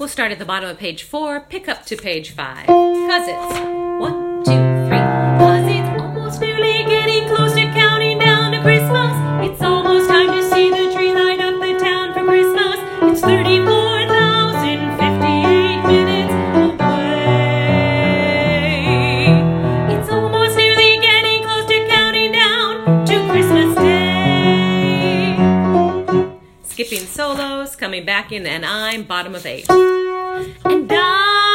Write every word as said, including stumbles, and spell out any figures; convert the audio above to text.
We'll start at the bottom of page four, pick up to page five. Cause it's one, two, three. Cause it's almost nearly getting close to counting down to Christmas. It's almost time to see the tree light up the town for Christmas. It's thirty-four thousand fifty-eight minutes away. It's almost nearly getting close to counting down to Christmas Day. Skipping solos, coming back in, and I'm bottom of eight. And I